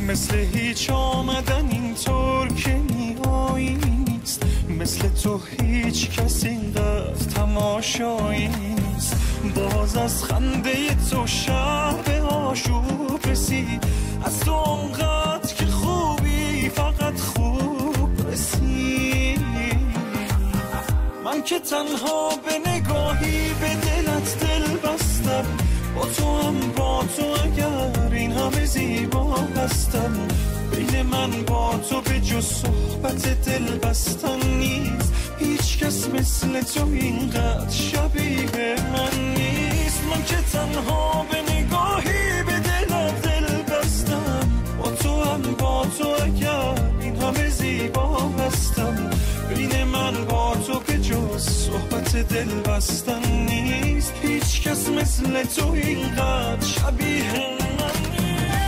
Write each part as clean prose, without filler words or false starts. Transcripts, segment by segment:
مثل هیچ آمدن اینطور که نیاییست، مثل تو هیچ کس اینقدر تماشایی نیست. باز از خنده تو شب آشوب رسید، از تو اونقدر که خوبی فقط خوب رسید. من که تنها به نگاهی به دلت دل بستم، با تو هم با تو اگر این همه زیبا هستم. بین من با تو به جز صحبت دل بستن نیست، هیچ کس مثل تو اینقدر شبیه من نیست. من که تنها به نگاهی به دلت دل بستم، با تو هم با تو اگر این همه زیبا هستم. بین من با تو به جز صحبت دل بستن نیست، هیچ کس مثل تو اینقدر شبیه من نیست.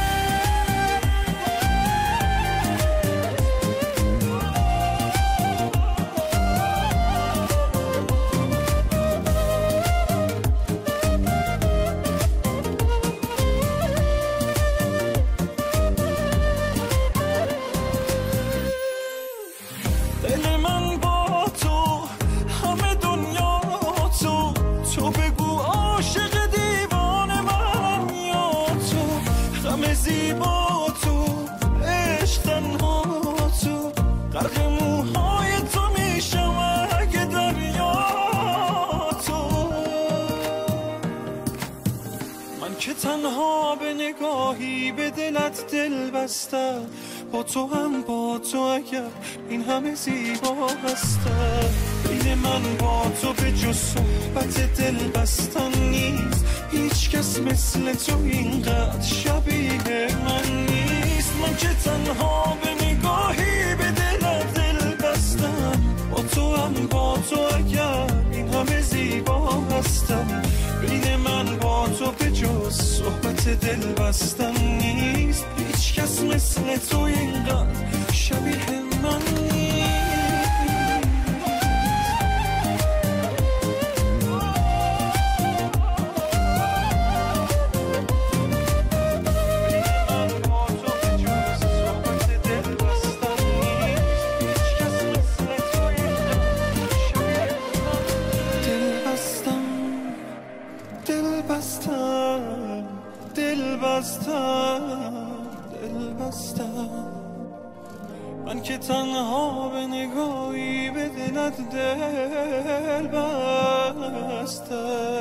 تنها به نگاهی به دلت دل بستم، با تو هم با تو اگر این همه زیبا هستم. بین من با تو به جز صحبت دل بستن نیست، هیچ کس مثل تو اینقدر شبیه من نیست. من که تنها به نگاهی به دلت دل بستم، با تو هم با تو اگر این همه زیبا هستم. بین من با تو به جز صحبت دل بستن نیست، هیچ کس مثل تو اینقدر شبیه من نیست. من که تنها به نگاهی به دلت دل بستم.